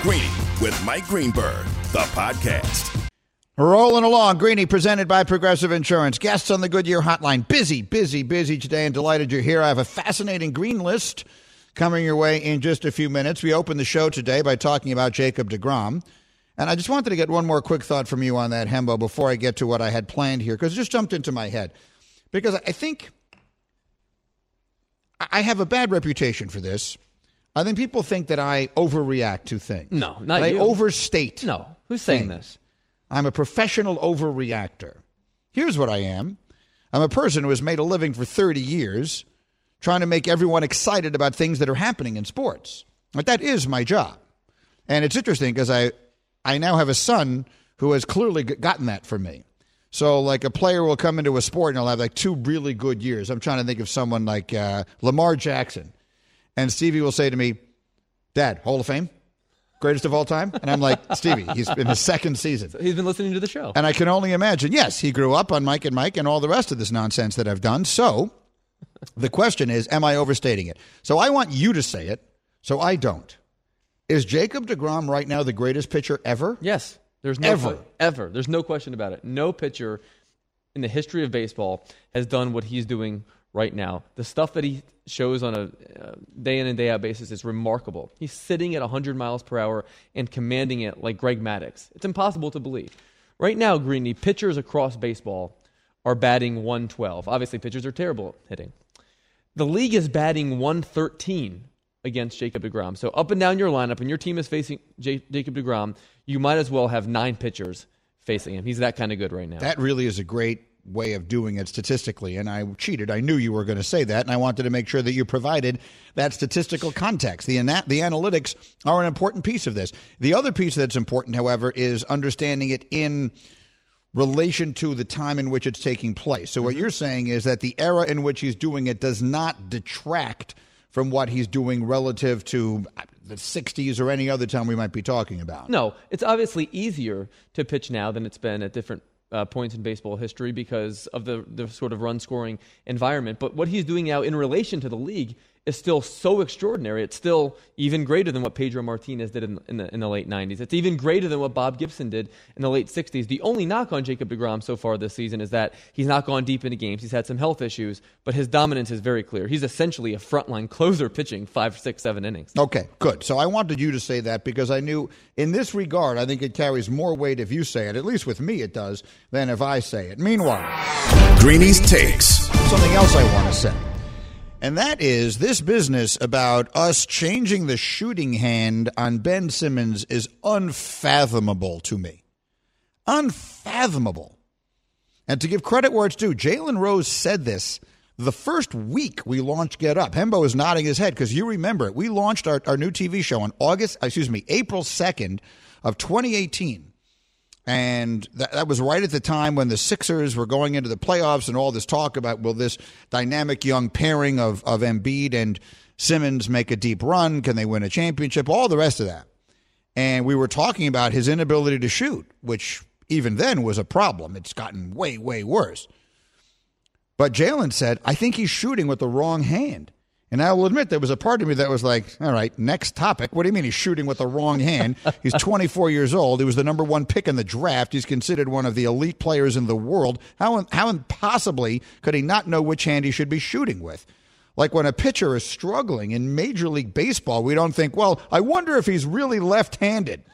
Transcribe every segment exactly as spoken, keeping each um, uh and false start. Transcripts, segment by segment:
Greeny with Mike Greenberg, the podcast. Rolling along, Greeny, presented by Progressive Insurance. Guests on the Goodyear Hotline. Busy, busy, busy today, and delighted you're here. I have a fascinating green list coming your way in just a few minutes. We opened the show today by talking about Jacob deGrom. And I just wanted to get one more quick thought from you on that, Hembo, before I get to what I had planned here, because it just jumped into my head. Because I think I have a bad reputation for this. I think people think that I overreact to things. No, not that you. I overstate. No, who's saying things. this? I'm a professional overreactor. Here's what I am. I'm a person who has made a living for thirty years trying to make everyone excited about things that are happening in sports. But that is my job. And it's interesting because I, I now have a son who has clearly gotten that from me. So, like, a player will come into a sport and he'll have, like, two really good years. I'm trying to think of someone like uh, Lamar Jackson. And Stevie will say to me, Dad, Hall of Fame? Greatest of all time? And I'm like, Stevie, he's in his second season. So he's been listening to the show. And I can only imagine, yes, he grew up on Mike and Mike and all the rest of this nonsense that I've done. So the question is, am I overstating it? So I want you to say it, so I don't. Is Jacob deGrom right now the greatest pitcher ever? Yes. There's no Ever. que- ever. There's no question about it. No pitcher in the history of baseball has done what he's doing right now. The stuff that he shows on a uh, day in and day out basis is remarkable. He's sitting at one hundred miles per hour and commanding it like Greg Maddux. It's impossible to believe. Right now, Greeny, pitchers across baseball are batting one twelve. Obviously, pitchers are terrible at hitting. The league is batting one thirteen against Jacob deGrom. So up and down your lineup, and your team is facing J- Jacob deGrom, you might as well have nine pitchers facing him. He's that kind of good right now. That really is a great way of doing it statistically, and I cheated. I knew you were going to say that, and I wanted to make sure that you provided that statistical context. The ana- the analytics are an important piece of this. The other piece that's important, however, is understanding it in relation to the time in which it's taking place. So what you're saying is that the era in which he's doing it does not detract from what he's doing relative to the sixties or any other time we might be talking about. No, it's obviously easier to pitch now than it's been at different uh, points in baseball history because of the, the sort of run-scoring environment. But what he's doing now in relation to the league is still so extraordinary. It's still even greater than what Pedro Martinez did in, in, the, in the late nineties. It's even greater than what Bob Gibson did in the late sixties. The only knock on Jacob deGrom so far this season is that he's not gone deep into games. He's had some health issues, but his dominance is very clear. He's essentially a frontline closer pitching five, six, seven innings. Okay, good. So I wanted you to say that because I knew in this regard, I think it carries more weight if you say it, at least with me it does, than if I say it. Meanwhile, Greeny's Takes. something else I want to say. And that is this business about us changing the shooting hand on Ben Simmons is unfathomable to me. Unfathomable. And to give credit where it's due, Jalen Rose said this the first week we launched Get Up. Hembo is nodding his head because you remember it. We launched our, our new T V show on August, excuse me, April second of twenty eighteen. And that, that was right at the time when the Sixers were going into the playoffs and all this talk about, will this dynamic young pairing of, of Embiid and Simmons make a deep run? Can they win a championship? All the rest of that. And we were talking about his inability to shoot, which even then was a problem. It's gotten way, way worse. But Jalen said, I think he's shooting with the wrong hand. And I will admit there was a part of me that was like, all right, next topic. What do you mean he's shooting with the wrong hand? He's twenty-four years old. He was the number one pick in the draft. He's considered one of the elite players in the world. How, how impossibly could he not know which hand he should be shooting with? Like when a pitcher is struggling in Major League Baseball, we don't think, well, I wonder if he's really left-handed.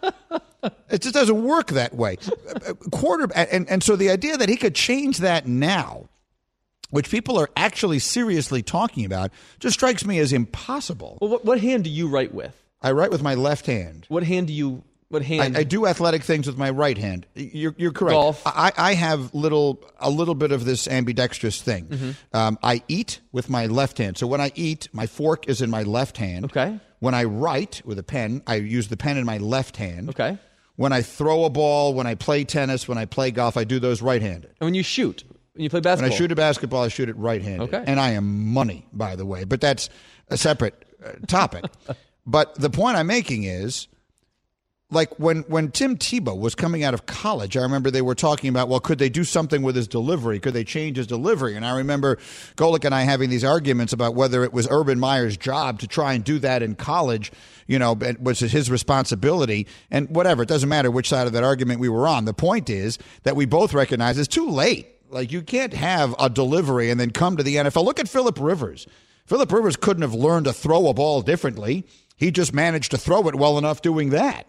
It just doesn't work that way. Quarter, and, and so the idea that he could change that now, which people are actually seriously talking about, just strikes me as impossible. Well, what, what hand do you write with? I write with my left hand. What hand do you? What hand? I, I do athletic things with my right hand. You're, you're correct. Golf. I, I have little a little bit of this ambidextrous thing. Mm-hmm. Um, I eat with my left hand. So when I eat, my fork is in my left hand. Okay. When I write with a pen, I use the pen in my left hand. Okay. When I throw a ball, when I play tennis, when I play golf, I do those right-handed. And when you shoot, when you play basketball. When I shoot a basketball, I shoot it right-handed. Okay. And I am money, by the way. But that's a separate uh, topic. But the point I'm making is like when, when Tim Tebow was coming out of college, I remember they were talking about, well, could they do something with his delivery? Could they change his delivery? And I remember Golick and I having these arguments about whether it was Urban Meyer's job to try and do that in college, you know, was it his responsibility? And whatever, it doesn't matter which side of that argument we were on. The point is that we both recognize it's too late. Like, you can't have a delivery and then come to the N F L. Look at Phillip Rivers. Phillip Rivers couldn't have learned to throw a ball differently. He just managed to throw it well enough doing that.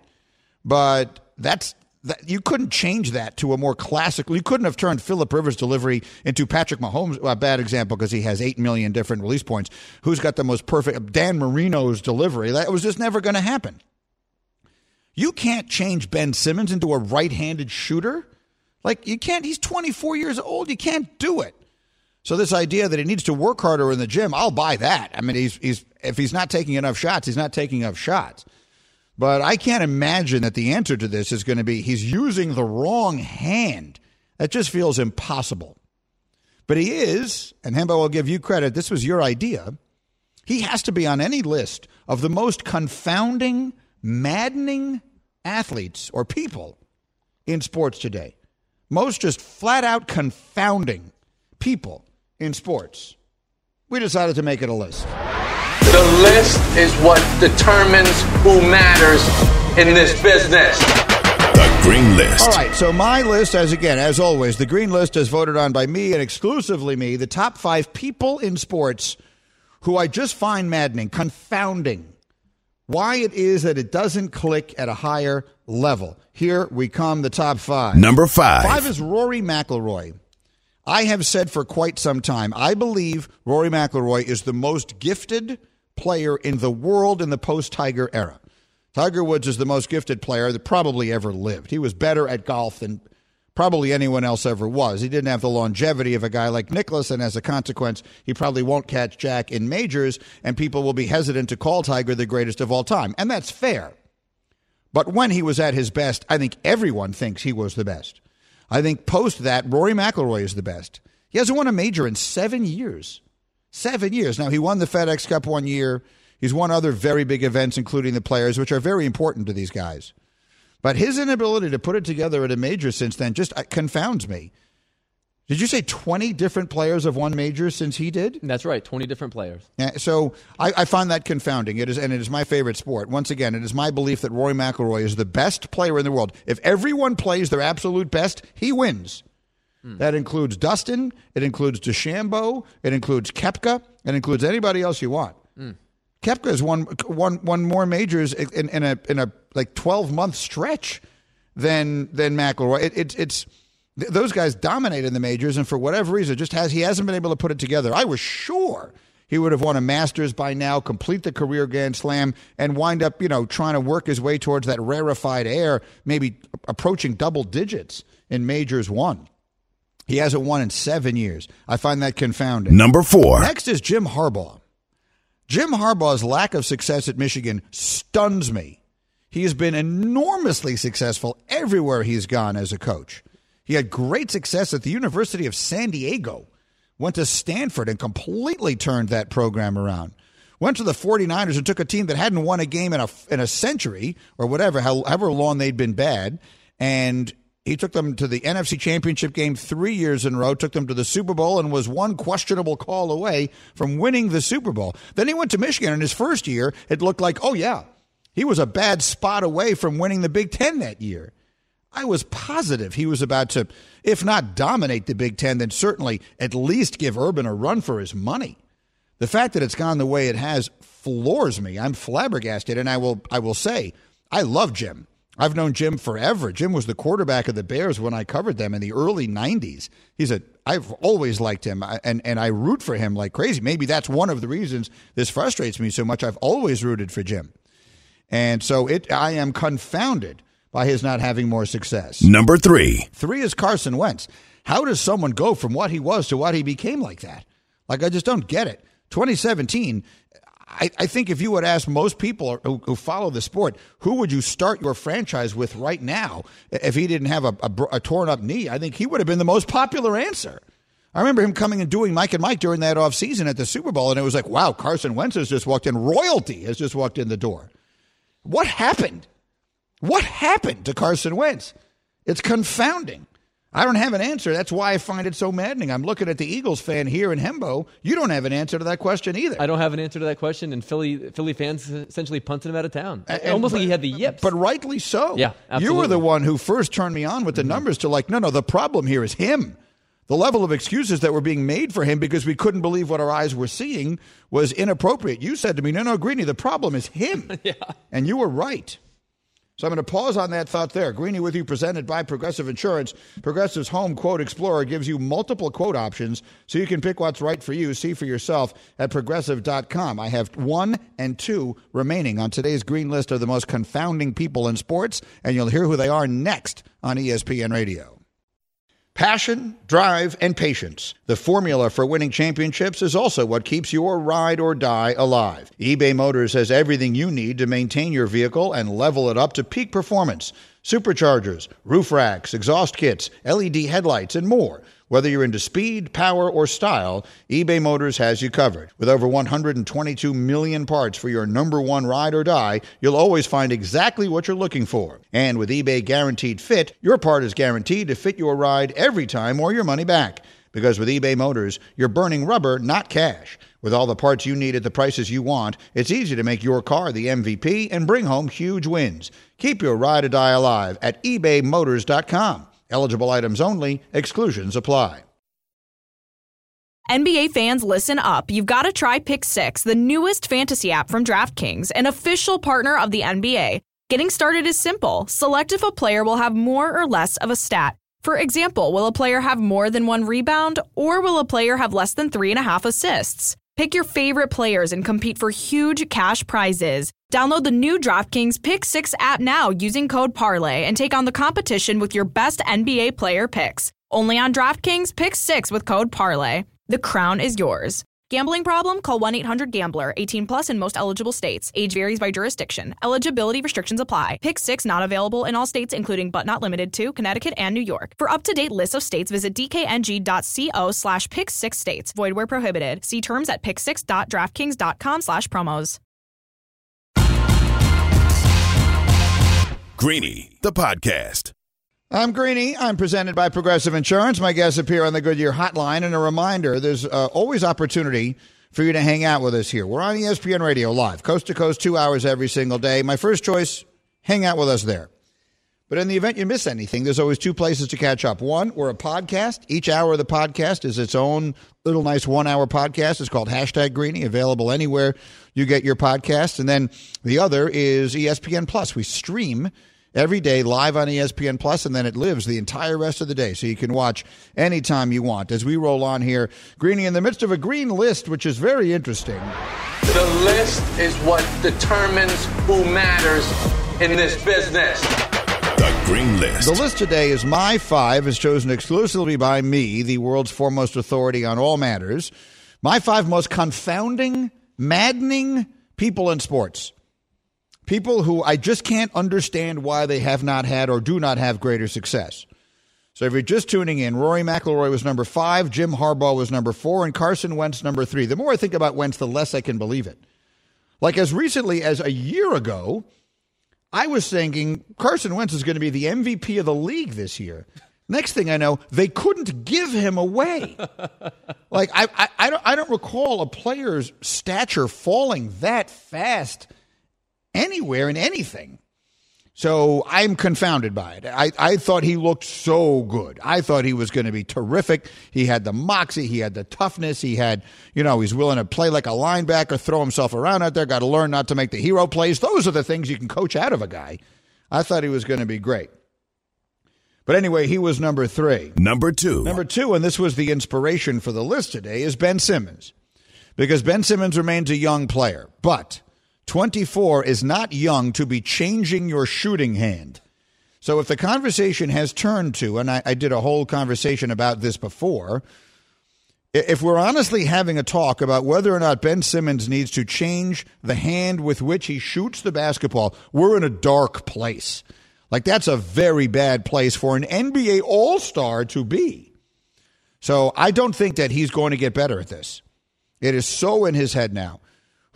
But that's that, you couldn't change that to a more classical. You couldn't have turned Phillip Rivers' delivery into Patrick Mahomes. A bad example because he has eight million different release points. Who's got the most perfect? Dan Marino's delivery. That was just never going to happen. You can't change Ben Simmons into a right-handed shooter. Like, you can't. He's twenty-four years old. You can't do it. So this idea that he needs to work harder in the gym, I'll buy that. I mean, he's he's if he's not taking enough shots, he's not taking enough shots. But I can't imagine that the answer to this is going to be he's using the wrong hand. That just feels impossible. But he is, and Hembo will give you credit, this was your idea. He has to be on any list of the most confounding, maddening athletes or people in sports today. Most just flat-out confounding people in sports. We decided to make it a list. The list is what determines who matters in this business. The Green List. All right, so my list, as again, as always, the Green List is voted on by me and exclusively me, the top five people in sports who I just find maddening, confounding. Why it is that it doesn't click at a higher level. Here we come, the top five. Number five. Five is Rory McIlroy. I have said for quite some time, I believe Rory McIlroy is the most gifted player in the world in the post-Tiger era. Tiger Woods is the most gifted player that probably ever lived. He was better at golf than probably anyone else ever was. He didn't have the longevity of a guy like Nicklaus, and as a consequence, he probably won't catch Jack in majors, and people will be hesitant to call Tiger the greatest of all time. And that's fair. But when he was at his best, I think everyone thinks he was the best. I think post that, Rory McIlroy is the best. He hasn't won a major in seven years. Seven years. Now, he won the FedEx Cup one year. He's won other very big events, including the Players, which are very important to these guys. But his inability to put it together at a major since then just confounds me. Did you say twenty different players have won majors since he did? That's right, twenty different players. Yeah, so I, I find that confounding. It is, and it is my favorite sport. Once again, it is my belief that Rory McIlroy is the best player in the world. If everyone plays their absolute best, he wins. Hmm. That includes Dustin. It includes DeChambeau. It includes Koepka. It includes anybody else you want. Hmm. Koepka has won, won, won more majors in, in a in a like twelve month stretch than than McIlroy. It, it, it's those guys dominated the majors, and for whatever reason, just has he hasn't been able to put it together. I was sure he would have won a Masters by now, complete the career Grand Slam, and wind up, you know, trying to work his way towards that rarefied air, maybe approaching double digits in majors won. He hasn't won in seven years. I find that confounding. Number four. Next is Jim Harbaugh. Jim Harbaugh's lack of success at Michigan stuns me. He has been enormously successful everywhere he's gone as a coach. He had great success at the University of San Diego, went to Stanford and completely turned that program around. Went to the 49ers and took a team that hadn't won a game in a, in a century or whatever, however long they'd been bad, and he took them to the N F C Championship game three years in a row, took them to the Super Bowl, and was one questionable call away from winning the Super Bowl. Then he went to Michigan, and his first year, it looked like, oh, yeah, he was a bad spot away from winning the Big Ten that year. I was positive he was about to, if not dominate the Big Ten, then certainly at least give Urban a run for his money. The fact that it's gone the way it has floors me. I'm flabbergasted, and I will I will say, I love Jim. I've known Jim forever. Jim was the quarterback of the Bears when I covered them in the early nineties. He's a, I've always liked him, and, and I root for him like crazy. Maybe that's one of the reasons this frustrates me so much. I've always rooted for Jim. And so it, I am confounded by his not having more success. Number three. Three is Carson Wentz. How does someone go from what he was to what he became like that? Like, I just don't get it. twenty seventeen, I, I think if you would ask most people who, who follow the sport, who would you start your franchise with right now if he didn't have a, a, a torn-up knee, I think he would have been the most popular answer. I remember him coming and doing Mike and Mike during that offseason at the Super Bowl, and it was like, wow, Carson Wentz has just walked in. Royalty has just walked in the door. What happened? What happened to Carson Wentz? It's confounding. I don't have an answer. That's why I find it so maddening. I'm looking at the Eagles fan here in Hembo. You don't have an answer to that question either. I don't have an answer to that question, and Philly Philly fans essentially punted him out of town. And, Almost but, like he had the yips. But rightly so. Yeah, absolutely. You were the one who first turned me on with the mm-hmm. numbers to like, no, no, the problem here is him. The level of excuses that were being made for him because we couldn't believe what our eyes were seeing was inappropriate. You said to me, no, no, Greeny, the problem is him. Yeah. And you were right. So I'm going to pause on that thought there. Greeny with you, presented by Progressive Insurance. Progressive's Home Quote Explorer gives you multiple quote options so you can pick what's right for you. See for yourself at progressive dot com. I have one and two remaining on today's green list of the most confounding people in sports, and you'll hear who they are next on E S P N Radio. Passion, drive, and patience. The formula for winning championships is also what keeps your ride or die alive. eBay Motors has everything you need to maintain your vehicle and level it up to peak performance. Superchargers, roof racks, exhaust kits, L E D headlights, and more. Whether you're into speed, power, or style, eBay Motors has you covered. With over one hundred twenty-two million parts for your number one ride or die, you'll always find exactly what you're looking for. And with eBay Guaranteed Fit, your part is guaranteed to fit your ride every time or your money back. Because with eBay Motors, you're burning rubber, not cash. With all the parts you need at the prices you want, it's easy to make your car the M V P and bring home huge wins. Keep your ride or die alive at ebay motors dot com. Eligible items only. Exclusions apply. N B A fans, listen up. You've got to try Pick Six, the newest fantasy app from DraftKings, an official partner of the N B A. Getting started is simple. Select if a player will have more or less of a stat. For example, will a player have more than one rebound, or will a player have less than three and a half assists? Pick your favorite players and compete for huge cash prizes. Download the new DraftKings Pick Six app now using code Parlay and take on the competition with your best N B A player picks. Only on DraftKings Pick Six with code Parlay. The crown is yours. Gambling problem? Call one eight hundred gambler. eighteen plus in most eligible states. Age varies by jurisdiction. Eligibility restrictions apply. Pick Six not available in all states, including but not limited to Connecticut and New York. For up-to-date lists of states, visit dkng.co slash pick six states. Void where prohibited. See terms at pick six dot draftkings dot com slash promos. Greeny, the podcast. I'm Greeny. I'm presented by Progressive Insurance. My guests appear on the Goodyear Hotline. And a reminder, there's uh, always opportunity for you to hang out with us here. We're on E S P N Radio Live, coast to coast, two hours every single day. My first choice, hang out with us there. But in the event you miss anything, there's always two places to catch up. One, we're a podcast. Each hour of the podcast is its own little nice one-hour podcast. It's called Hashtag Greeny, available anywhere you get your podcasts. And then the other is E S P N Plus. We stream every day live on E S P N Plus, and then it lives the entire rest of the day, so you can watch anytime you want. As we roll on here, Greeny, in the midst of a green list, which is very interesting. The list is what determines who matters in this business. The green list. The list today is my five, is chosen exclusively by me, the world's foremost authority on all matters. My five most confounding, maddening people in sports. People who I just can't understand why they have not had or do not have greater success. So if you're just tuning in, Rory McIlroy was number five, Jim Harbaugh was number four, and Carson Wentz number three. The more I think about Wentz, the less I can believe it. Like as recently as a year ago, I was thinking Carson Wentz is going to be the M V P of the league this year. Next thing I know, they couldn't give him away. Like I, I, I don't, I don't recall a player's stature falling that fast anywhere in anything. So I'm confounded by it. I, I thought he looked so good. I thought he was going to be terrific. He had the moxie. He had the toughness. He had, you know, he's willing to play like a linebacker, throw himself around out there, got to learn not to make the hero plays. Those are the things you can coach out of a guy. I thought he was going to be great. But anyway, he was number three. Number two. Number two, and this was the inspiration for the list today, is Ben Simmons. Because Ben Simmons remains a young player, but twenty-four is not young to be changing your shooting hand. So if the conversation has turned to, and I, I did a whole conversation about this before, if we're honestly having a talk about whether or not Ben Simmons needs to change the hand with which he shoots the basketball, we're in a dark place. Like that's a very bad place for an N B A All-Star to be. So I don't think that he's going to get better at this. It is so in his head now.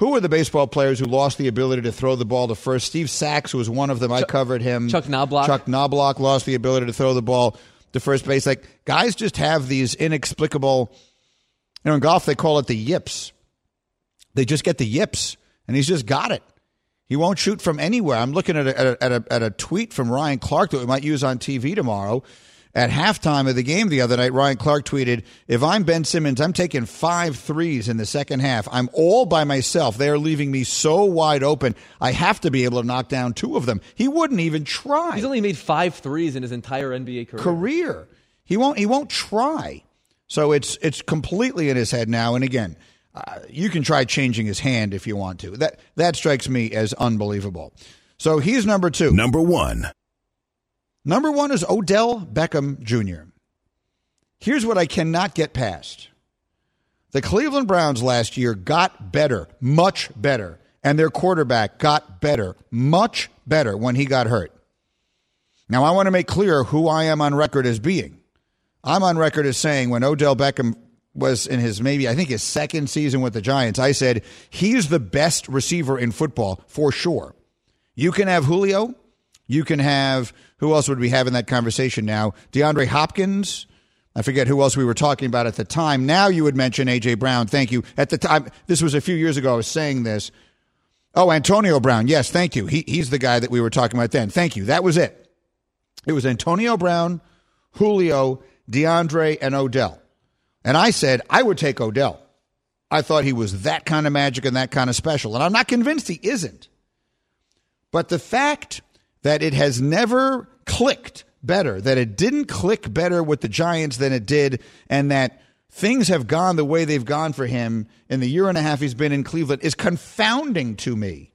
who are the baseball players who lost the ability to throw the ball to first? Steve Sachs was one of them. I Chuck, covered him. Chuck Knobloch. Chuck Knobloch lost the ability to throw the ball to first base. Like, guys just have these inexplicable, you know, in golf they call it the yips. They just get the yips, and he's just got it. He won't shoot from anywhere. I'm looking at a, at a, at a, at a tweet from Ryan Clark that we might use on T V tomorrow. At halftime of the game the other night, Ryan Clark tweeted, if I'm Ben Simmons, I'm taking five threes in the second half. I'm all by myself. They are leaving me so wide open. I have to be able to knock down two of them. He wouldn't even try. He's only made five threes in his entire N B A career. Career. He won't, he won't try. So it's, it's completely in his head now. And again, uh, you can try changing his hand if you want to. That, that strikes me as unbelievable. So he's number two. Number one. Number one is Odell Beckham Junior Here's what I cannot get past. The Cleveland Browns last year got better, much better, and their quarterback got better, much better when he got hurt. Now, I want to make clear who I am on record as being. I'm on record as saying when Odell Beckham was in his maybe, I think, his second season with the Giants, I said he's the best receiver in football for sure. You can have Julio. You can have, who else would we have in that conversation now? DeAndre Hopkins. I forget who else we were talking about at the time. Now you would mention A J. Brown. Thank you. At the time, this was a few years ago, I was saying this. Oh, Antonio Brown. Yes, thank you. He, he's the guy that we were talking about then. Thank you. That was it. It was Antonio Brown, Julio, DeAndre, and Odell. And I said I would take Odell. I thought he was that kind of magic and that kind of special. And I'm not convinced he isn't. But the fact that it has never clicked better, that it didn't click better with the Giants than it did, and that things have gone the way they've gone for him in the year and a half he's been in Cleveland is confounding to me.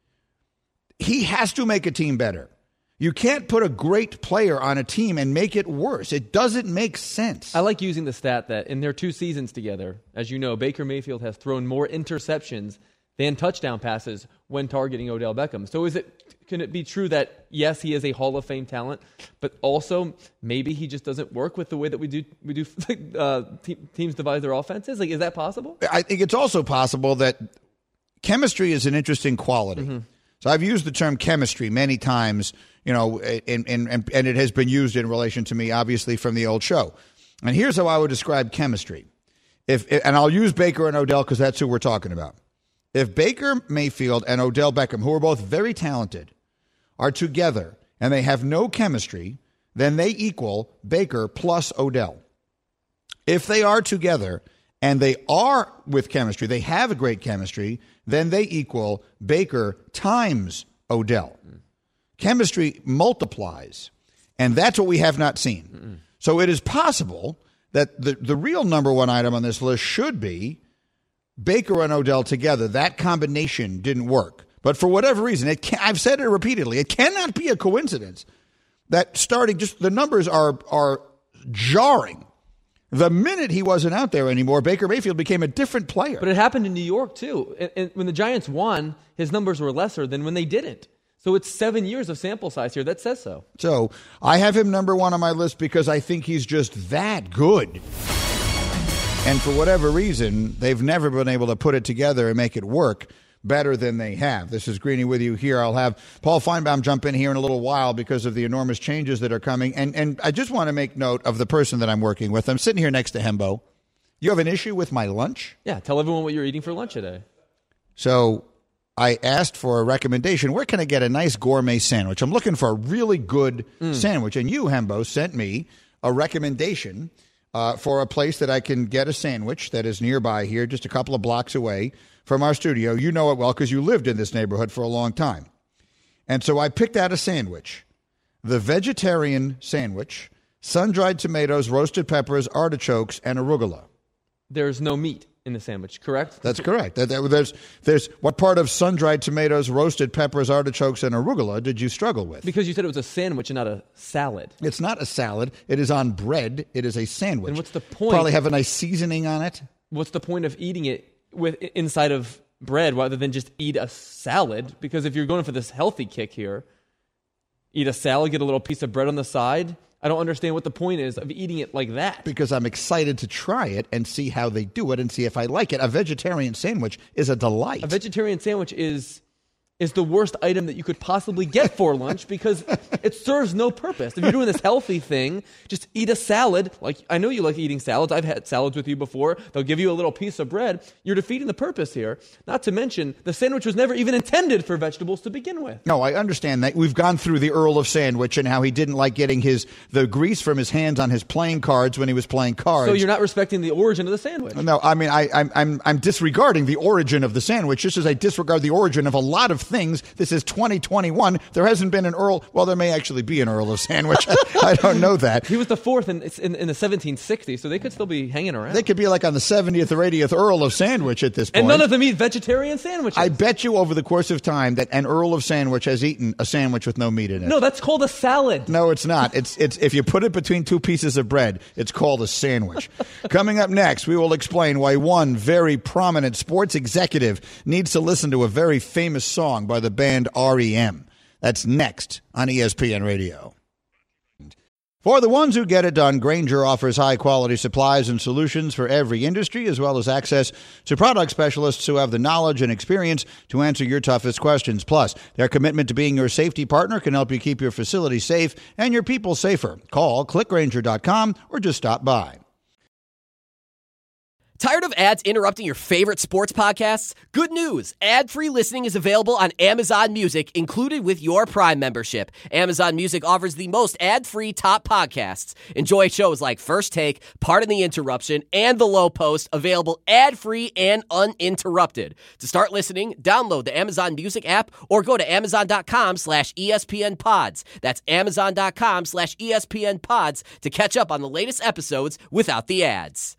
He has to make a team better. You can't put a great player on a team and make it worse. It doesn't make sense. I like using the stat that in their two seasons together, as you know, Baker Mayfield has thrown more interceptions than touchdown passes when targeting Odell Beckham. So is it can it be true that, yes, he is a Hall of Fame talent, but also maybe he just doesn't work with the way that we do we do uh, te- teams devise their offenses? Like, is that possible? I think it's also possible that chemistry is an interesting quality. Mm-hmm. So I've used the term chemistry many times, you know, in, in, and, and it has been used in relation to me, obviously, from the old show. And here's how I would describe chemistry. If and I'll use Baker and Odell because that's who we're talking about. If Baker Mayfield and Odell Beckham, who are both very talented, are together and they have no chemistry, then they equal Baker plus Odell. If they are together and they are with chemistry, they have a great chemistry, then they equal Baker times Odell. Mm. Chemistry multiplies, and that's what we have not seen. Mm-mm. So it is possible that the, the real number one item on this list should be Baker and Odell together. That combination didn't work. But for whatever reason, it can, I've said it repeatedly, it cannot be a coincidence that starting, just the numbers are are jarring. The minute he wasn't out there anymore, Baker Mayfield became a different player. But it happened in New York, too. And, and when the Giants won, his numbers were lesser than when they didn't. So it's seven years of sample size here that says so. So I have him number one on my list because I think he's just that good. And for whatever reason, they've never been able to put it together and make it work better than they have. This is Greeny with you here. I'll have Paul Feinbaum jump in here in a little while because of the enormous changes that are coming. And and I just want to make note of the person that I'm working with. I'm sitting here next to Hembo. You have an issue with my lunch? Yeah, tell everyone what you're eating for lunch today. So I asked for a recommendation. Where can I get a nice gourmet sandwich? I'm looking for a really good mm. sandwich. And you, Hembo, sent me a recommendation uh, for a place that I can get a sandwich that is nearby here, just a couple of blocks away from our studio. You know it well because you lived in this neighborhood for a long time. And so I picked out a sandwich, the vegetarian sandwich, sun-dried tomatoes, roasted peppers, artichokes, and arugula. There's no meat in the sandwich, correct? That's correct. There's, there's what part of sun-dried tomatoes, roasted peppers, artichokes, and arugula did you struggle with? Because you said it was a sandwich and not a salad. It's not a salad. It is on bread. It is a sandwich. And what's the point? Probably have a nice seasoning on it. What's the point of eating it with inside of bread rather than just eat a salad? Because if you're going for this healthy kick here, eat a salad, get a little piece of bread on the side. I don't understand what the point is of eating it like that. Because I'm excited to try it and see how they do it and see if I like it. A vegetarian sandwich is a delight. A vegetarian sandwich is is the worst item that you could possibly get for lunch because it serves no purpose. If you're doing this healthy thing, just eat a salad. Like, I know you like eating salads. I've had salads with you before. They'll give you a little piece of bread. You're defeating the purpose here. Not to mention, the sandwich was never even intended for vegetables to begin with. No, I understand that. We've gone through the Earl of Sandwich and how he didn't like getting his the grease from his hands on his playing cards when he was playing cards. So you're not respecting the origin of the sandwich. No, I mean, I, I'm, I'm, I'm disregarding the origin of the sandwich, just as I disregard the origin of a lot of things. This is twenty twenty-one. There hasn't been an Earl. Well, there may actually be an Earl of Sandwich. I don't know that. He was the fourth in, in, in the seventeen sixties, so they could still be hanging around. They could be like on the seventieth or eightieth Earl of Sandwich at this point. And none of them eat vegetarian sandwiches. I bet you over the course of time that an Earl of Sandwich has eaten a sandwich with no meat in it. No, that's called a salad. No, it's not. It's it's if you put it between two pieces of bread, it's called a sandwich. Coming up next, we will explain why one very prominent sports executive needs to listen to a very famous song by the band R E M. That's next on E S P N Radio. For the ones who get it done, Grainger offers high-quality supplies and solutions for every industry, as well as access to product specialists who have the knowledge and experience to answer your toughest questions. Plus, their commitment to being your safety partner can help you keep your facility safe and your people safer. Call click grainger dot com or just stop by. Tired of ads interrupting your favorite sports podcasts? Good news! Ad-free listening is available on Amazon Music, included with your Prime membership. Amazon Music offers the most ad-free top podcasts. Enjoy shows like First Take, Pardon the Interruption, and The Low Post, available ad-free and uninterrupted. To start listening, download the Amazon Music app or go to amazon.com slash ESPN pods. That's amazon.com slash ESPN pods to catch up on the latest episodes without the ads.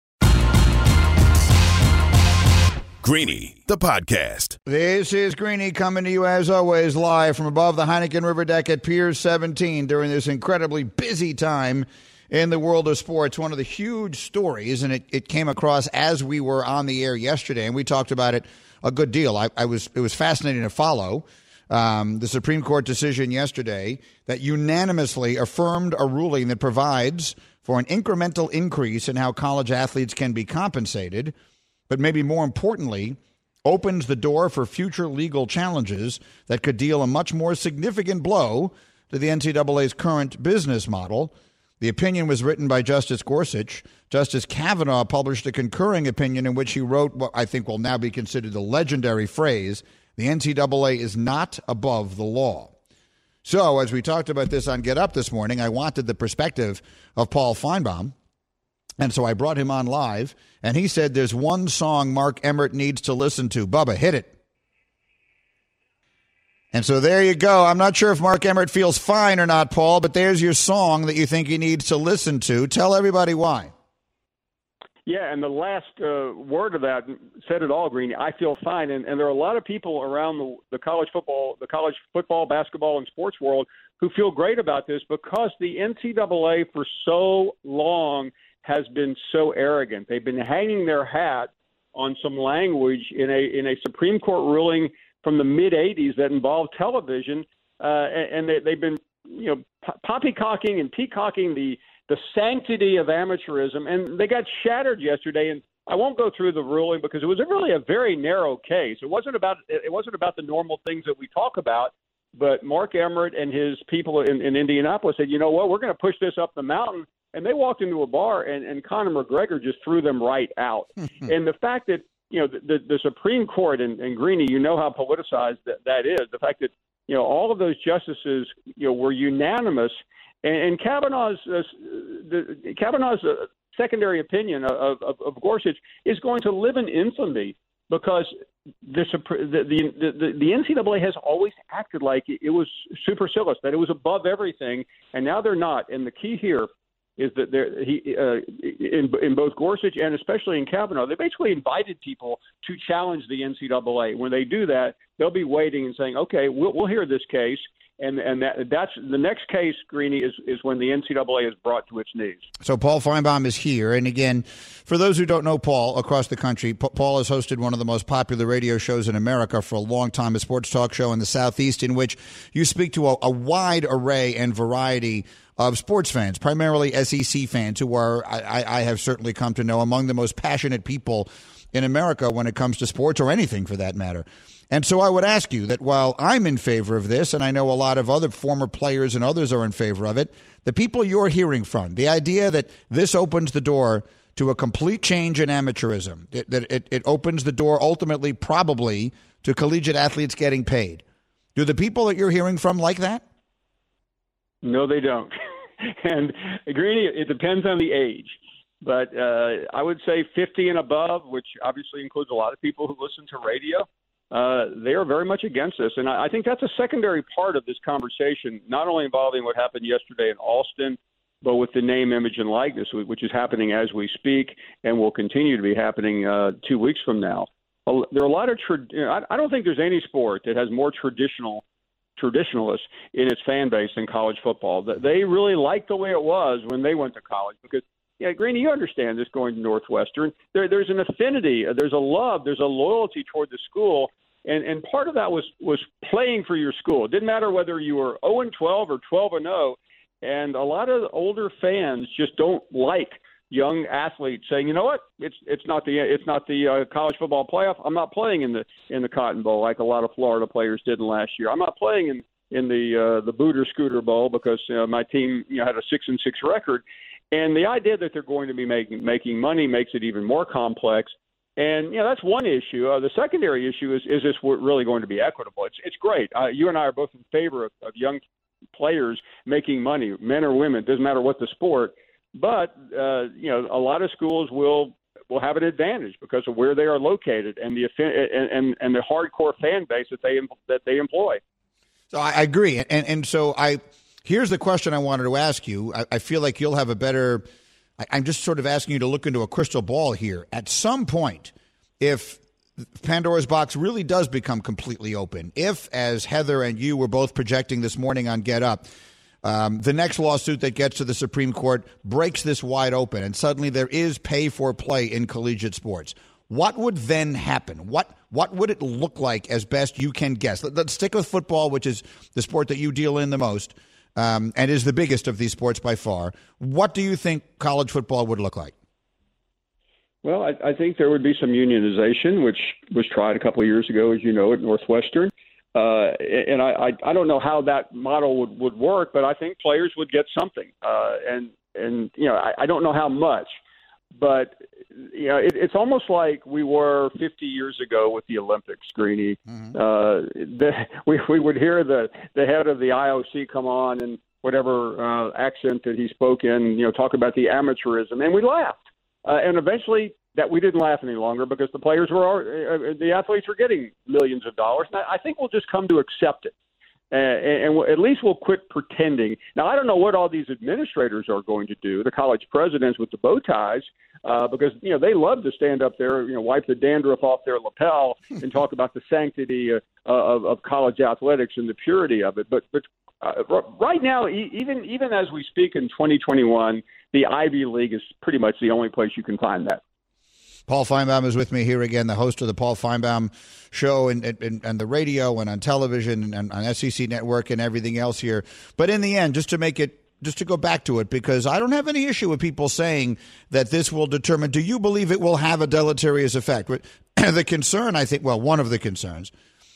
Greeny, the podcast. This is Greeny coming to you, as always, live from above the Heineken River deck at Pier seventeen during this incredibly busy time in the world of sports. One of the huge stories, and it, it came across as we were on the air yesterday, and we talked about it a good deal. I, I was It was fascinating to follow. Um, the Supreme Court decision yesterday that unanimously affirmed a ruling that provides for an incremental increase in how college athletes can be compensated, but maybe more importantly, opens the door for future legal challenges that could deal a much more significant blow to the N C double A's current business model. The opinion was written by Justice Gorsuch. Justice Kavanaugh published a concurring opinion in which he wrote what I think will now be considered the legendary phrase, the N C double A is not above the law. So, as we talked about this on Get Up this morning, I wanted the perspective of Paul Feinbaum. And so I brought him on live, and he said there's one song Mark Emmert needs to listen to. Bubba, hit it. And so there you go. I'm not sure if Mark Emmert feels fine or not, Paul, but there's your song that you think he needs to listen to. Tell everybody why. Yeah, and the last uh, word of that said it all, Greeny. I feel fine, and, and there are a lot of people around the, the college football, the college football, basketball, and sports world who feel great about this because the N C double A for so long has been so arrogant. They've been hanging their hat on some language in a in a Supreme Court ruling from the mid eighties that involved television, uh, and, and they, they've been you know poppycocking and peacocking the the sanctity of amateurism, and they got shattered yesterday. And I won't go through the ruling because it was really a very narrow case. It wasn't about it wasn't about the normal things that we talk about. But Mark Emmert and his people in, in Indianapolis said, you know what, we're going to push this up the mountain. And they walked into a bar, and, and Conor McGregor just threw them right out. And the fact that, you know, the, the Supreme Court, and, and Greeny, you know how politicized that, that is, the fact that, you know, all of those justices, you know, were unanimous. And, and Kavanaugh's, uh, the, Kavanaugh's uh, secondary opinion of, of, of Gorsuch is going to live in infamy because the, the, the, the, the N C double A has always acted like it was supercilious, that it was above everything, and now they're not. And the key here is that there, he, uh, in, in both Gorsuch and especially in Kavanaugh, they basically invited people to challenge the N C double A. When they do that, they'll be waiting and saying, okay, we'll, we'll hear this case, And and that, that's the next case, Greeny, is, is when the N C double A is brought to its knees. So Paul Feinbaum is here. And again, for those who don't know Paul across the country, P- Paul has hosted one of the most popular radio shows in America for a long time, a sports talk show in the Southeast, in which you speak to a, a wide array and variety of sports fans, primarily S E C fans, who are, I, I have certainly come to know, among the most passionate people in America when it comes to sports, or anything for that matter. And so I would ask you that while I'm in favor of this, and I know a lot of other former players and others are in favor of it, the people you're hearing from, the idea that this opens the door to a complete change in amateurism, it, that it, it opens the door ultimately probably to collegiate athletes getting paid. Do the people that you're hearing from like that? No, they don't. And, Greeny, it depends on the age. But uh, I would say fifty and above, which obviously includes a lot of people who listen to radio, Uh, they are very much against this. And I, I think that's a secondary part of this conversation, not only involving what happened yesterday in Alston, but with the name, image, and likeness, which is happening as we speak and will continue to be happening uh, two weeks from now. There are a lot of tra- – you know, I, I don't think there's any sport that has more traditional traditionalists in its fan base than college football. They really like the way it was when they went to college because – yeah, Greeny, you understand this going to Northwestern. There, there's an affinity, there's a love, there's a loyalty toward the school, and, and part of that was, was playing for your school. It didn't matter whether you were oh and twelve or twelve and oh, and a lot of older fans just don't like young athletes saying, you know what, it's it's not the it's not the uh, college football playoff. I'm not playing in the in the Cotton Bowl like a lot of Florida players did in last year. I'm not playing in in the uh, the Booter Scooter Bowl because uh, my team you know had a six and six record. And the idea that they're going to be making making money makes it even more complex. And, you know, that's one issue. Uh, the secondary issue is, is this really going to be equitable? It's it's great. Uh, you and I are both in favor of, of young players making money, men or women, doesn't matter what the sport. But, uh, you know, a lot of schools will will have an advantage because of where they are located and the and, and, and the hardcore fan base that they that they employ. So I agree. And, and so I – here's the question I wanted to ask you. I, I feel like you'll have a better I, – I'm just sort of asking you to look into a crystal ball here. At some point, if Pandora's box really does become completely open, if, as Heather and you were both projecting this morning on Get Up, um, the next lawsuit that gets to the Supreme Court breaks this wide open and suddenly there is pay for play in collegiate sports, what would then happen? What what would it look like as best you can guess? Let, let's stick with football, which is the sport that you deal in the most. Um, and is the biggest of these sports by far. What do you think college football would look like? Well, I, I think there would be some unionization, which was tried a couple of years ago, as you know, at Northwestern. Uh, and I, I, I don't know how that model would, would work, but I think players would get something. Uh, and, and you know, I, I don't know how much. But, you know, it, it's almost like we were fifty years ago with the Olympics, Greeny. Mm-hmm. Uh, the, we, we would hear the, the head of the I O C come on and whatever uh, accent that he spoke in, you know, talk about the amateurism, and we laughed. Uh, and eventually that we didn't laugh any longer because the players were, uh, the athletes were getting millions of dollars. And I, I think we'll just come to accept it. Uh, and, and we'll, at least we'll quit pretending. Now, I don't know what all these administrators are going to do, the college presidents with the bow ties, uh, because, you know, they love to stand up there, you know, wipe the dandruff off their lapel and talk about the sanctity uh, of, of college athletics and the purity of it. But but uh, right now, e- even even as we speak in twenty twenty-one, the Ivy League is pretty much the only place you can find that. Paul Feinbaum is with me here again, the host of the Paul Feinbaum Show and, and, and the radio and on television and on S E C Network and everything else here. But in the end, just to make it, just to go back to it, because I don't have any issue with people saying that this will determine, do you believe it will have a deleterious effect? The concern, I think, well, one of the concerns,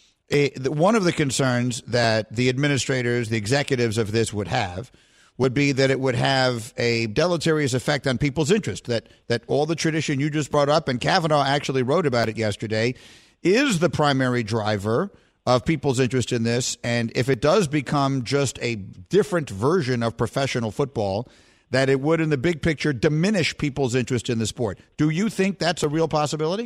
one of the concerns that the administrators, the executives of this would have would be that it would have a deleterious effect on people's interest, that that all the tradition you just brought up, and Kavanaugh actually wrote about it yesterday, is the primary driver of people's interest in this. And if it does become just a different version of professional football, that it would, in the big picture, diminish people's interest in the sport. Do you think that's a real possibility?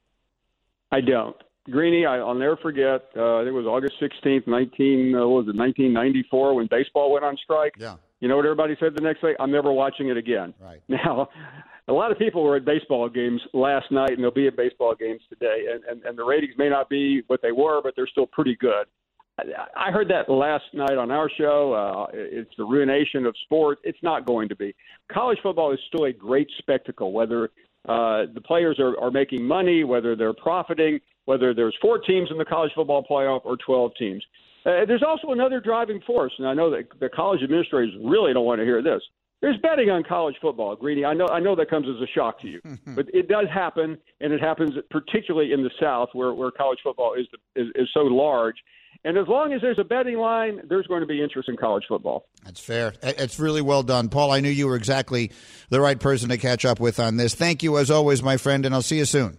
I don't. Greeny, I, I'll never forget, uh, I think it was August sixteenth, nineteen, uh, what was it, nineteen ninety-four, when baseball went on strike. Yeah. You know what everybody said the next day? I'm never watching it again. Right. Now, a lot of people were at baseball games last night, and they'll be at baseball games today, and, and, and the ratings may not be what they were, but they're still pretty good. I heard that last night on our show. Uh, it's the ruination of sport. It's not going to be. College football is still a great spectacle, whether uh, the players are, are making money, whether they're profiting, whether there's four teams in the college football playoff or twelve teams. Uh, there's also another driving force, and I know that the college administrators really don't want to hear this. There's betting on college football, Greeny. I know I know that comes as a shock to you, but it does happen, and it happens particularly in the South where, where college football is, is is so large. And as long as there's a betting line, there's going to be interest in college football. That's fair. It's really well done. Paul, I knew you were exactly the right person to catch up with on this. Thank you, as always, my friend, and I'll see you soon.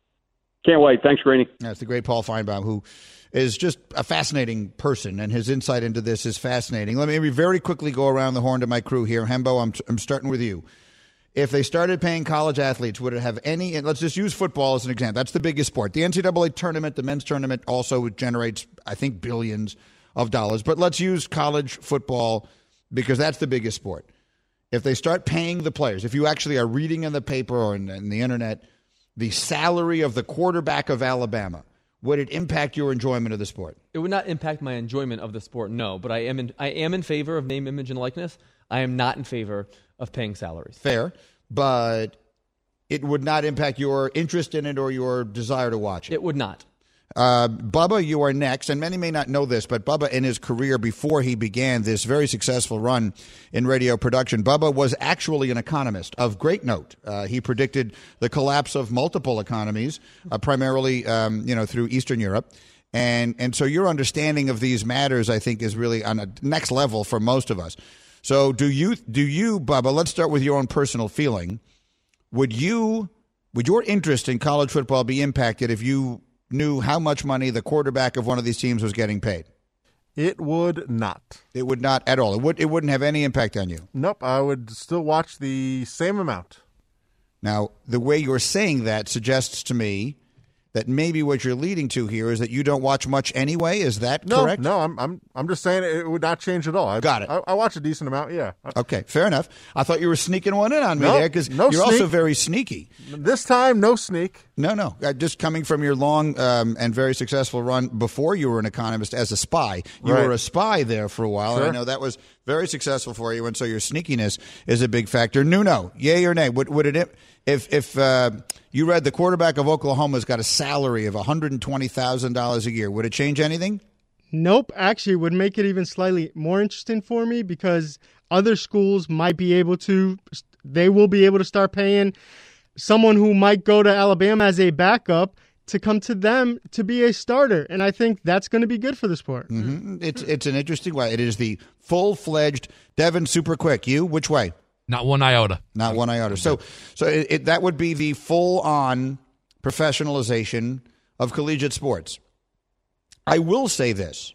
Can't wait. Thanks, Greeny. That's the great Paul Feinbaum, who is just a fascinating person, and his insight into this is fascinating. Let me very quickly go around the horn to my crew here. Hembo, I'm, I'm starting with you. If they started paying college athletes, would it have any, and let's just use football as an example. That's the biggest sport. The N C double A tournament, the men's tournament, also generates, I think, billions of dollars. But let's use college football because that's the biggest sport. If they start paying the players, if you actually are reading in the paper or in, in the internet, the salary of the quarterback of Alabama, would it impact your enjoyment of the sport? It would not impact my enjoyment of the sport, no. But I am in, I am in favor of name, image, and likeness. I am not in favor of paying salaries. Fair, but it would not impact your interest in it or your desire to watch it. It would not. Uh, Bubba, you are next, and many may not know this, but Bubba, in his career before he began this very successful run in radio production, Bubba was actually an economist of great note. Uh, he predicted the collapse of multiple economies, uh, primarily um, you know, through Eastern Europe. And and so your understanding of these matters, I think, is really on a next level for most of us. So do you, do you, Bubba, let's start with your own personal feeling. Would you, would your interest in college football be impacted if you knew how much money the quarterback of one of these teams was getting paid? It would not. It would not at all. It would. It wouldn't have any impact on you. Nope. I would still watch the same amount. Now, the way you're saying that suggests to me that maybe what you're leading to here is that you don't watch much anyway. Is that no, correct? No, I'm I'm I'm just saying it would not change at all. I, Got it. I, I watch a decent amount. Yeah. Okay, fair enough. I thought you were sneaking one in on me no, there because no you're sneak. also very sneaky. This time, no sneak. No, no. Uh, just coming from your long um, and very successful run before you were an economist as a spy. You right. were a spy there for a while, sure. and I know that was very successful for you, and so your sneakiness is a big factor. Nuno, yay or nay? Would, would it if if uh, you read the quarterback of Oklahoma's got a salary of one hundred twenty thousand dollars a year, would it change anything? Nope. Actually, it would make it even slightly more interesting for me because other schools might be able to, they will be able to start paying someone who might go to Alabama as a backup to come to them to be a starter. And I think that's going to be good for the sport. Mm-hmm. It's it's an interesting way. It is the full-fledged, Devin, super quick. You, which way? Not one iota. Not one iota. So so it, it, that would be the full-on professionalization of collegiate sports. I will say this.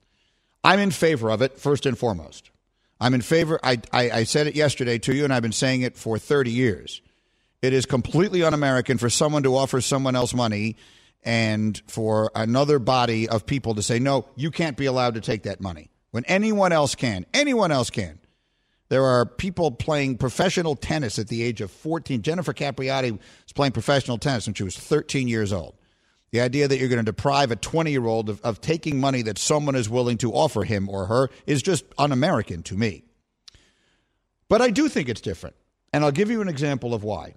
I'm in favor of it, first and foremost. I'm in favor. I, I, I said it yesterday to you, and I've been saying it for thirty years. It is completely un-American for someone to offer someone else money and for another body of people to say, no, you can't be allowed to take that money. When anyone else can. Anyone else can. There are people playing professional tennis at the age of fourteen. Jennifer Capriati was playing professional tennis when she was thirteen years old. The idea that you're going to deprive a twenty-year-old of, of taking money that someone is willing to offer him or her is just un-American to me. But I do think it's different. And I'll give you an example of why.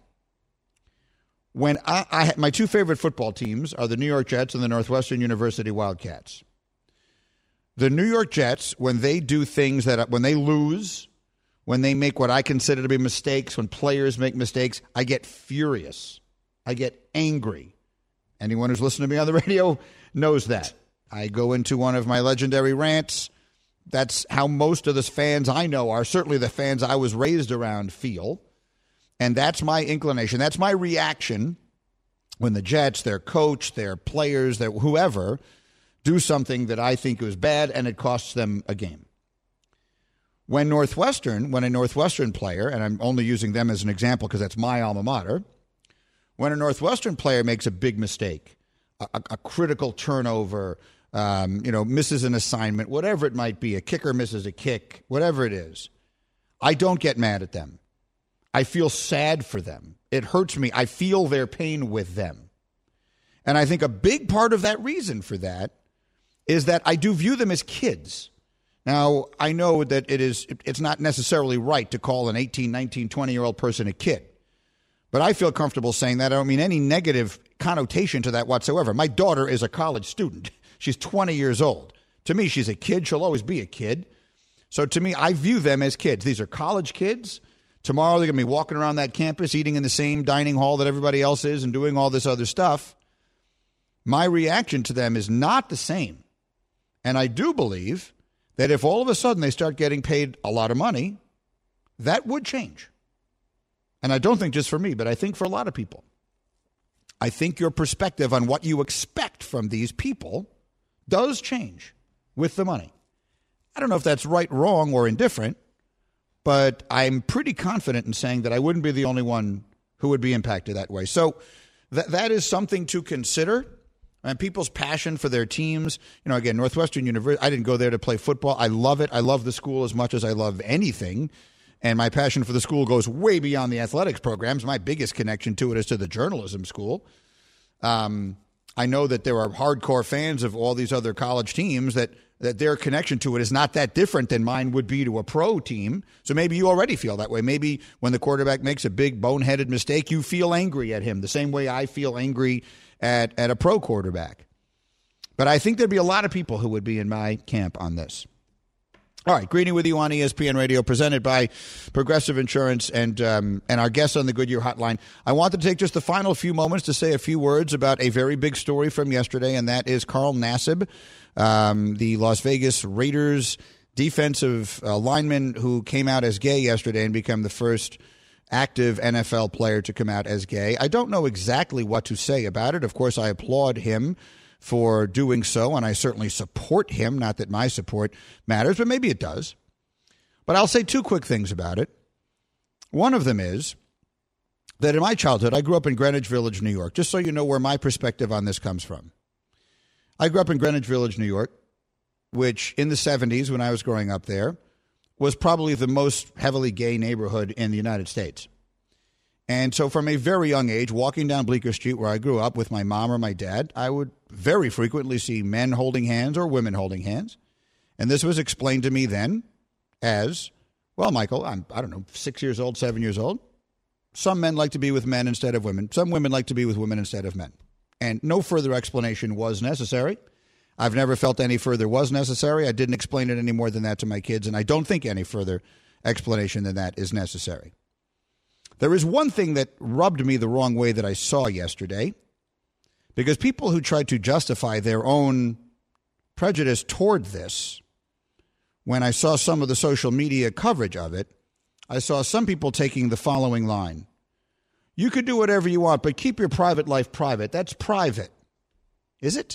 When I, I my two favorite football teams are the New York Jets and the Northwestern University Wildcats. The New York Jets, when they do things that, when they lose, when they make what I consider to be mistakes, when players make mistakes, I get furious. I get angry. Anyone who's listened to me on the radio knows that. I go into one of my legendary rants. That's how most of the fans I know are, certainly the fans I was raised around, feel. And that's my inclination. That's my reaction when the Jets, their coach, their players, their whoever, do something that I think is bad and it costs them a game. When Northwestern, when a Northwestern player, and I'm only using them as an example because that's my alma mater, when a Northwestern player makes a big mistake, a, a, a critical turnover, um, you know, misses an assignment, whatever it might be, a kicker misses a kick, whatever it is, I don't get mad at them. I feel sad for them. It hurts me. I feel their pain with them. And I think a big part of that reason for that is that I do view them as kids. Now, I know that it is, it's not necessarily right to call an eighteen, nineteen, twenty-year-old person a kid. But I feel comfortable saying that. I don't mean any negative connotation to that whatsoever. My daughter is a college student. She's twenty years old. To me, she's a kid. She'll always be a kid. So to me, I view them as kids. These are college kids. Tomorrow they're going to be walking around that campus, eating in the same dining hall that everybody else is and doing all this other stuff. My reaction to them is not the same. And I do believe that if all of a sudden they start getting paid a lot of money, that would change. And I don't think just for me, but I think for a lot of people. I think your perspective on what you expect from these people does change with the money. I don't know if that's right, wrong, or indifferent, but I'm pretty confident in saying that I wouldn't be the only one who would be impacted that way. So that that is something to consider. And people's passion for their teams. You know, again, Northwestern University, I didn't go there to play football. I love it. I love the school as much as I love anything. And my passion for the school goes way beyond the athletics programs. My biggest connection to it is to the journalism school. Um, I know that there are hardcore fans of all these other college teams that, that their connection to it is not that different than mine would be to a pro team. So maybe you already feel that way. Maybe when the quarterback makes a big boneheaded mistake, you feel angry at him the same way I feel angry at, at a pro quarterback. But I think there'd be a lot of people who would be in my camp on this. All right, Greeny with you on E S P N Radio, presented by Progressive Insurance and um, and our guests on the Goodyear Hotline. I wanted to take just the final few moments to say a few words about a very big story from yesterday, and that is Carl Nassib, um, the Las Vegas Raiders defensive uh, lineman who came out as gay yesterday and became the first active N F L player to come out as gay. I don't know exactly what to say about it. Of course, I applaud him for doing so, and I certainly support him. Not that my support matters, but maybe it does. But I'll say two quick things about it. One of them is that in my childhood, I grew up in Greenwich Village, New York, just so you know where my perspective on this comes from. I grew up in Greenwich Village, New York, which in the seventies, when I was growing up there, was probably the most heavily gay neighborhood in the United States. And so from a very young age, walking down Bleecker Street where I grew up with my mom or my dad, I would very frequently see men holding hands or women holding hands. And this was explained to me then as, well, Michael, I'm, I don't know, six years old, seven years old. Some men like to be with men instead of women. Some women like to be with women instead of men. And no further explanation was necessary. I've never felt any further was necessary. I didn't explain it any more than that to my kids, and I don't think any further explanation than that is necessary. There is one thing that rubbed me the wrong way that I saw yesterday, because people who try to justify their own prejudice toward this, when I saw some of the social media coverage of it, I saw some people taking the following line. You could do whatever you want, but keep your private life private. That's private. Is it?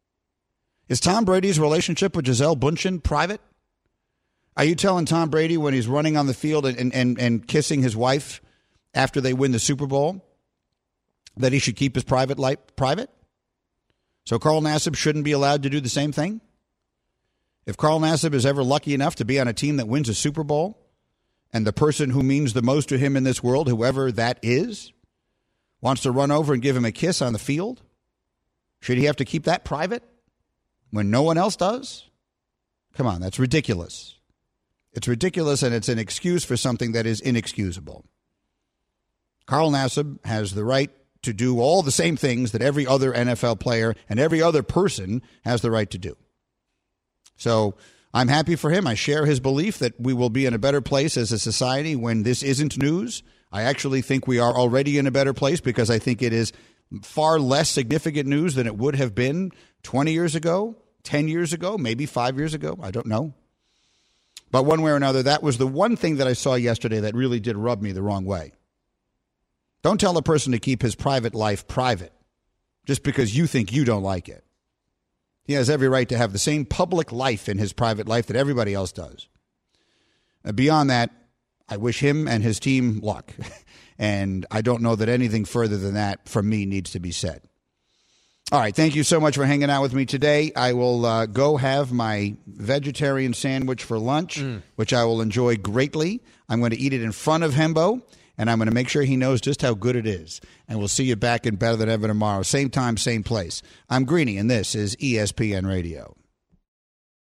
Is Tom Brady's relationship with Gisele Bündchen private? Are you telling Tom Brady when he's running on the field and, and, and kissing his wife after they win the Super Bowl that he should keep his private life private? So Carl Nassib shouldn't be allowed to do the same thing? If Carl Nassib is ever lucky enough to be on a team that wins a Super Bowl, and the person who means the most to him in this world, whoever that is, wants to run over and give him a kiss on the field, should he have to keep that private when no one else does? Come on, that's ridiculous. It's ridiculous, and it's an excuse for something that is inexcusable. Carl Nassib has the right to do all the same things that every other N F L player and every other person has the right to do. So I'm happy for him. I share his belief that we will be in a better place as a society when this isn't news. I actually think we are already in a better place because I think it is far less significant news than it would have been twenty years ago, ten years ago, maybe five years ago. I don't know. But one way or another, that was the one thing that I saw yesterday that really did rub me the wrong way. Don't tell a person to keep his private life private just because you think you don't like it. He has every right to have the same public life in his private life that everybody else does. And beyond that, I wish him and his team luck. And I don't know that anything further than that from me needs to be said. All right, thank you so much for hanging out with me today. I will uh, go have my vegetarian sandwich for lunch, mm. which I will enjoy greatly. I'm going to eat it in front of Hembo, and I'm going to make sure he knows just how good it is. And we'll see you back in Better Than Ever tomorrow. Same time, same place. I'm Greeny, and this is E S P N Radio.